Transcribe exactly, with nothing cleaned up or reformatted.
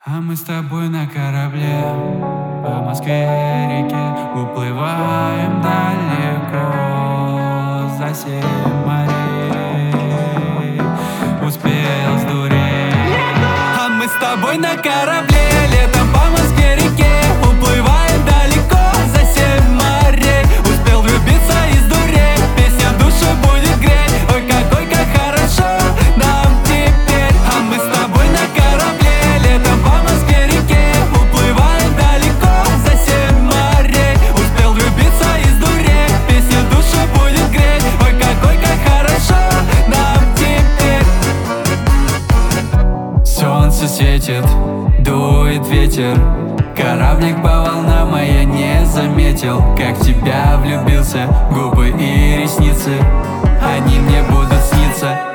А мы с тобой на корабле по Москве-реке уплываем далеко за семь морей. Успел сдуреть. А мы с тобой на корабле летом по Москве-реке уплываем далеко за семь морей. Успел влюбиться и сдуреть, песня душу будет греть. Ой, какой, как хорошо нам теперь. А мы с тобой на корабле летом по Москве-реке уплываем далеко за семь морей. Успел влюбиться и сдуреть, песня душу будет греть. Ой, какой, как хорошо нам теперь. Солнце светит, дует ветер, кораблик по волнам, а я не заметил, как в тебя влюбился. Губы и ресницы, они мне будут сниться.